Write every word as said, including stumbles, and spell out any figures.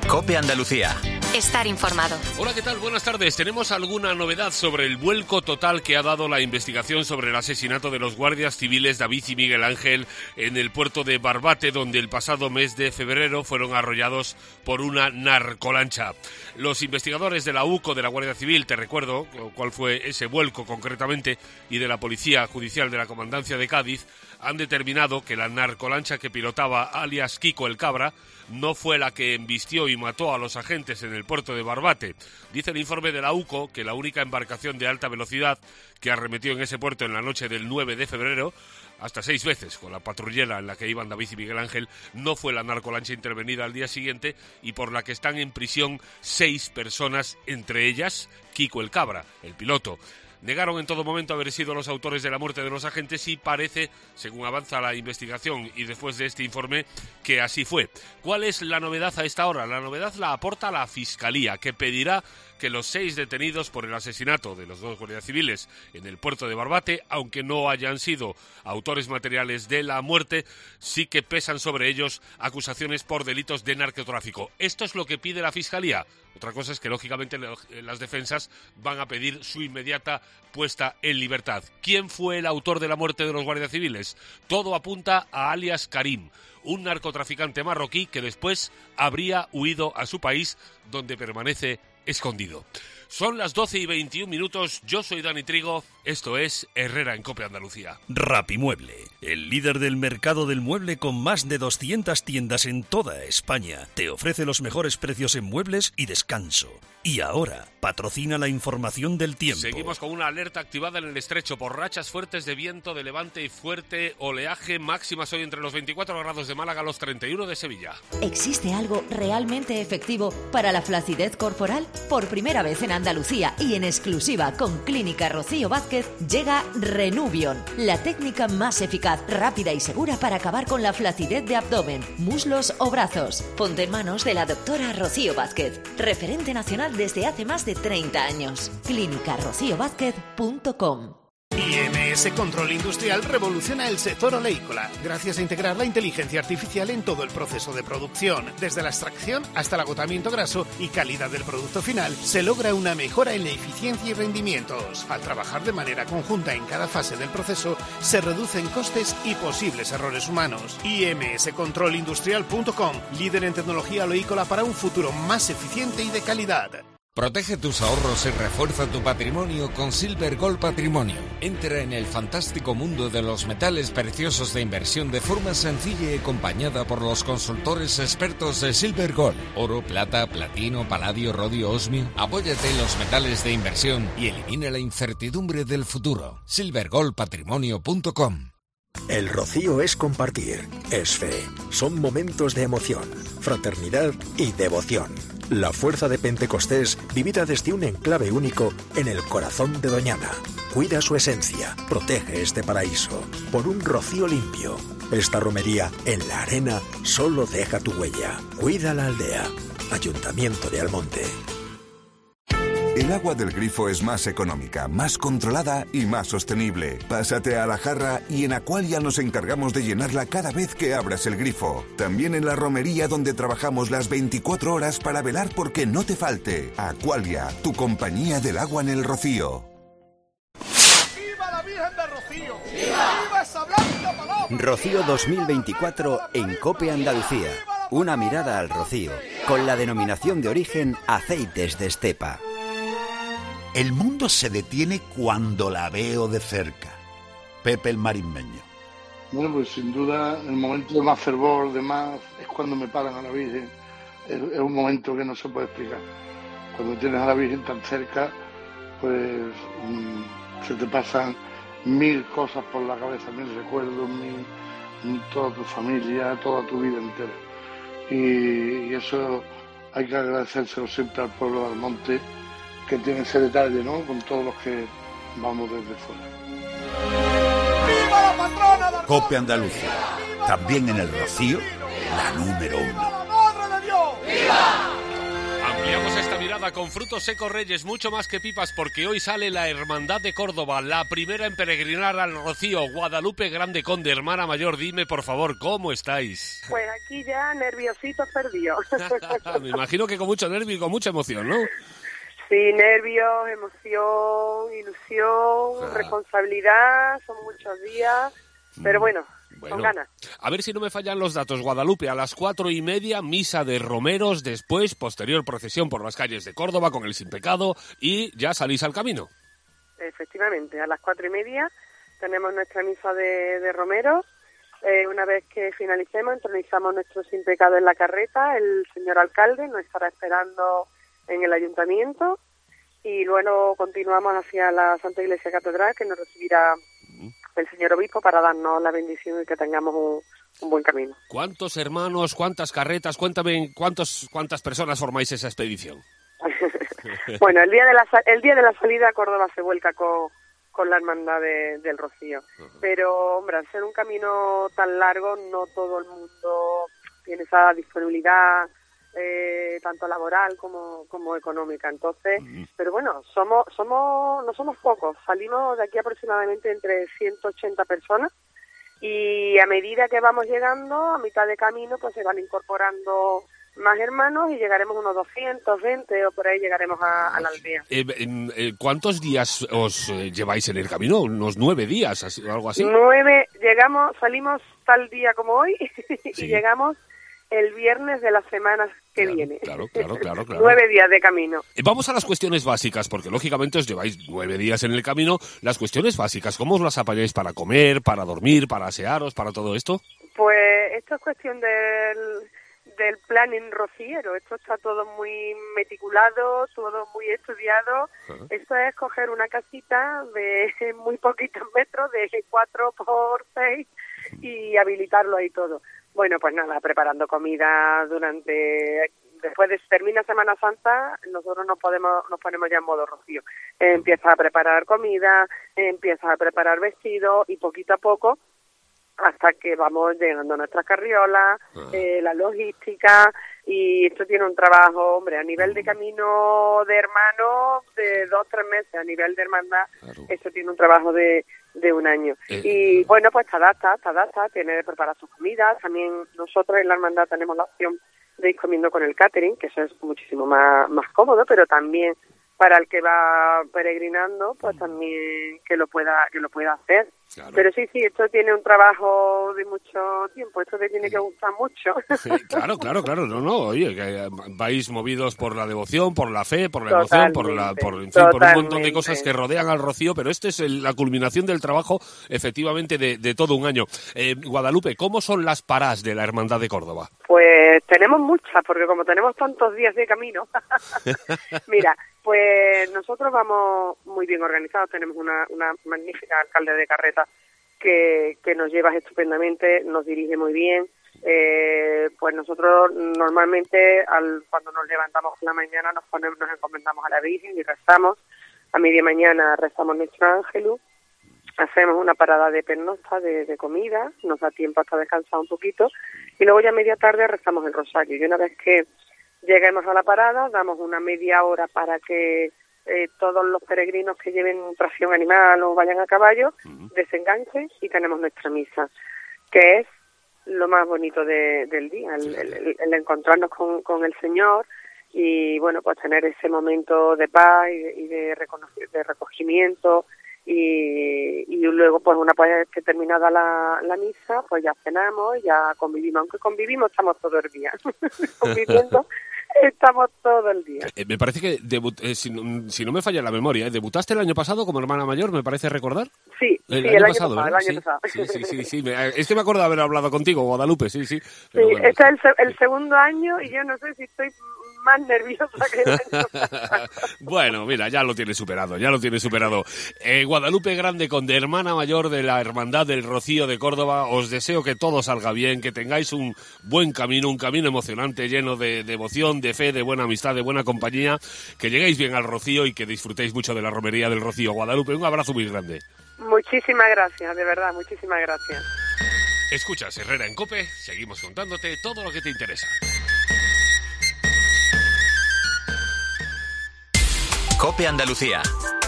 COPE Andalucía. Estar informado. Hola, ¿qué tal? Buenas tardes. ¿Tenemos alguna novedad sobre el vuelco total que ha dado la investigación sobre el asesinato de los guardias civiles David y Miguel Ángel en el puerto de Barbate, donde el pasado mes de febrero fueron arrollados por una narcolancha? Los investigadores de la U C O de la Guardia Civil, te recuerdo cuál fue ese vuelco concretamente, y de la Policía Judicial de la Comandancia de Cádiz, han determinado que la narcolancha que pilotaba alias Kiko el Cabra no fue la que embistió y mató a los agentes en el puerto de Barbate. Dice el informe de la U C O que la única embarcación de alta velocidad que arremetió en ese puerto en la noche del nueve de febrero, hasta seis veces con la patrullera en la que iban David y Miguel Ángel, no fue la narcolancha intervenida al día siguiente y por la que están en prisión seis personas, entre ellas Kiko el Cabra, el piloto. Negaron en todo momento haber sido los autores de la muerte de los agentes y parece, según avanza la investigación y después de este informe, que así fue. ¿Cuál es la novedad a esta hora? La novedad la aporta la Fiscalía, que pedirá que los seis detenidos por el asesinato de los dos guardias civiles en el puerto de Barbate, aunque no hayan sido autores materiales de la muerte, sí que pesan sobre ellos acusaciones por delitos de narcotráfico. Esto es lo que pide la Fiscalía. Otra cosa es que, lógicamente, las defensas van a pedir su inmediata puesta en libertad. ¿Quién fue el autor de la muerte de los guardias civiles? Todo apunta a alias Karim, un narcotraficante marroquí que después habría huido a su país, donde permanece escondido. Son las doce y veintiún minutos, yo soy Dani Trigo, esto es Herrera en COPE Andalucía. Rapimueble, el líder del mercado del mueble con más de doscientas tiendas en toda España, te ofrece los mejores precios en muebles y descanso. Y ahora, patrocina la información del tiempo. Seguimos con una alerta activada en el estrecho por rachas fuertes de viento de levante y fuerte oleaje, máximas hoy entre los veinticuatro grados de Málaga a los treinta y uno de Sevilla. ¿Existe algo realmente efectivo para la flacidez corporal? Por primera vez en Andalucía y en exclusiva con Clínica Rocío Vázquez, llega Renuvion, la técnica más eficaz, rápida y segura para acabar con la flacidez de abdomen, muslos o brazos. Ponte en manos de la doctora Rocío Vázquez, referente nacional desde hace más de treinta años. clínica rocío vázquez punto com. I M S Control Industrial revoluciona el sector oleícola gracias a integrar la inteligencia artificial en todo el proceso de producción. Desde la extracción hasta el agotamiento graso y calidad del producto final, se logra una mejora en la eficiencia y rendimientos. Al trabajar de manera conjunta en cada fase del proceso, se reducen costes y posibles errores humanos. I M S Control Industrial punto com, líder en tecnología oleícola para un futuro más eficiente y de calidad. Protege tus ahorros y refuerza tu patrimonio con Silver Gold Patrimonio. Entra en el fantástico mundo de los metales preciosos de inversión de forma sencilla y acompañada por los consultores expertos de Silver Gold. Oro, plata, platino, paladio, rodio, osmio. Apóyate en los metales de inversión y elimina la incertidumbre del futuro. silver gold patrimonio punto com. El rocío es compartir, es fe, son momentos de emoción, fraternidad y devoción. La fuerza de Pentecostés vivida desde un enclave único en el corazón de Doñana. Cuida su esencia, protege este paraíso, por un rocío limpio. Esta romería en la arena solo deja tu huella. Cuida la aldea. Ayuntamiento de Almonte. El agua del grifo es más económica, más controlada y más sostenible. Pásate a la jarra y en Aqualia nos encargamos de llenarla cada vez que abras el grifo. También en la romería, donde trabajamos las veinticuatro horas para velar porque no te falte. Aqualia, tu compañía del agua en el Rocío. ¡Viva la Virgen de Rocío! ¡Viva! ¡Viva esa blanca paloma! Rocío dos mil veinticuatro en COPE Andalucía. Una mirada al rocío, con la denominación de origen Aceites de Estepa. El mundo se detiene cuando la veo de cerca. Pepe el Marismeño. Bueno, pues sin duda el momento de más fervor, de más, es cuando me paran a la Virgen. Es, es un momento que no se puede explicar. Cuando tienes a la Virgen tan cerca, pues mmm, se te pasan mil cosas por la cabeza, mil recuerdos, mil, toda tu familia, toda tu vida entera. Y, y eso hay que agradecérselo siempre al pueblo de Almonte, que tiene ese detalle, ¿no?, con todos los que vamos desde fuera. ¡Viva la patrona de COPE Andalucía, también en el Rocío, la número uno. ¡Viva la Madre de Dios! ¡Viva! Ampliamos esta mirada mirada con frutos secos Reyes, mucho más que pipas, porque hoy sale la Hermandad de Córdoba, la primera en peregrinar al Rocío. Guadalupe Grande Conde, hermana mayor, dime por favor, ¿cómo estáis? Pues aquí ya nerviositos perdidos. Me imagino que con mucho nervio y con mucha emoción, ¿no? Sí, nervios, emoción, ilusión, ah. responsabilidad, son muchos días, pero bueno, bueno, con ganas. A ver si no me fallan los datos. Guadalupe, a las cuatro y media, misa de romeros, después, posterior procesión por las calles de Córdoba con el Sin Pecado y ya salís al camino. Efectivamente, a las cuatro y media tenemos nuestra misa de, de romeros. Eh, una vez que finalicemos, entronizamos nuestro Sin Pecado en la carreta. El señor alcalde nos estará esperando en el ayuntamiento y luego continuamos hacia la Santa Iglesia Catedral, que nos recibirá el señor obispo para darnos la bendición y que tengamos un, un buen camino. ¿Cuántos hermanos, cuántas carretas? Cuéntame, ¿cuántos, cuántas personas formáis esa expedición? Bueno, el día de la el día de la salida Córdoba se vuelca con, con la hermandad de, del Rocío. Uh-huh. Pero, hombre, al ser un camino tan largo, no todo el mundo tiene esa disponibilidad, Eh, tanto laboral como, como económica, entonces, uh-huh. pero bueno, somos, somos, no somos pocos, salimos de aquí aproximadamente entre ciento ochenta personas y a medida que vamos llegando, a mitad de camino, pues se van incorporando más hermanos y llegaremos a unos doscientos veinte o por ahí llegaremos a, a la aldea. Eh, eh, ¿Cuántos días os eh, lleváis en el camino? ¿Unos nueve días o algo así? Nueve, llegamos, salimos tal día como hoy sí. y llegamos el viernes de la semana que claro, viene. Claro, claro, claro, claro. Nueve días de camino. Vamos a las cuestiones básicas, porque lógicamente os lleváis nueve días en el camino. Las cuestiones básicas, ¿cómo os las apañáis para comer, para dormir, para asearos, para todo esto? Pues esto es cuestión del, del planning rociero. Esto está todo muy meticulado, todo muy estudiado. Uh-huh. Esto es coger una casita de muy poquitos metros, de cuatro por seis, y habilitarlo ahí todo. Bueno, pues nada, preparando comida durante... Después de termina Semana Santa, nosotros nos podemos nos ponemos ya en modo Rocío. Eh, empieza a preparar comida, eh, empieza a preparar vestidos y poquito a poco, hasta que vamos llegando a nuestras carriolas, eh, la logística, y esto tiene un trabajo, hombre, a nivel de camino de hermanos, de dos, tres meses, a nivel de hermandad, claro. Esto tiene un trabajo de... de un año. Eh, y bueno, pues te adapta, te adapta, tiene que preparar sus comidas. También nosotros en la hermandad tenemos la opción de ir comiendo con el catering, que eso es muchísimo más, más cómodo, pero también para el que va peregrinando, pues también que lo pueda que lo pueda hacer. Claro. Pero sí, sí, esto tiene un trabajo de mucho tiempo, esto te tiene que gustar mucho. Sí, claro, claro, claro, no, no, oye, que vais movidos por la devoción, por la fe, por la emoción, por la, por, en fin, por un montón de cosas que rodean al Rocío, pero esto es el, la culminación del trabajo, efectivamente, de, de todo un año. Eh, Guadalupe, ¿cómo son las paradas de la Hermandad de Córdoba? Pues tenemos muchas, porque como tenemos tantos días de camino, mira, pues nosotros vamos muy bien organizados, tenemos una, una magnífica alcalde de carreta que, que nos lleva estupendamente, nos dirige muy bien. Eh, pues nosotros normalmente al, cuando nos levantamos por la mañana nos ponemos, nos encomendamos a la Virgen y rezamos. A media mañana rezamos nuestro ángelus, hacemos una parada de pernocta, de, de comida, nos da tiempo hasta descansar un poquito y luego ya a media tarde rezamos el rosario. Y una vez que lleguemos a la parada, damos una media hora para que eh, todos los peregrinos que lleven tracción animal o vayan a caballo uh-huh. desenganchen y tenemos nuestra misa, que es lo más bonito de, del día, el, el, el encontrarnos con, con el Señor y, bueno, pues tener ese momento de paz y de, y de, reconoc- de recogimiento y, y luego, pues una vez que terminada la, la misa, pues ya cenamos, ya convivimos, aunque convivimos estamos todo el día conviviendo. Estamos todo el día. Eh, me parece que, debut, eh, si, si no me falla la memoria, ¿eh? ¿Debutaste el año pasado como hermana mayor, me parece recordar? Sí, el, sí, año, el año pasado, pasado, el año sí, pasado. Sí, sí, sí, sí, sí. Es que me acuerdo de haber hablado contigo, Guadalupe, sí, sí. Pero sí, bueno, este es el, el segundo año y yo no sé si estoy más nerviosa que el año pasado. Bueno, mira, ya lo tienes superado, ya lo tienes superado. Eh, Guadalupe Grande Conde, hermana mayor de la Hermandad del Rocío de Córdoba, os deseo que todo salga bien, que tengáis un buen camino, un camino emocionante, lleno de devoción, de fe, de buena amistad, de buena compañía, que lleguéis bien al Rocío y que disfrutéis mucho de la romería del Rocío. Guadalupe, un abrazo muy grande. Muchísimas gracias, de verdad, muchísimas gracias. Escuchas Herrera en COPE, seguimos contándote todo lo que te interesa. Cope Andalucía.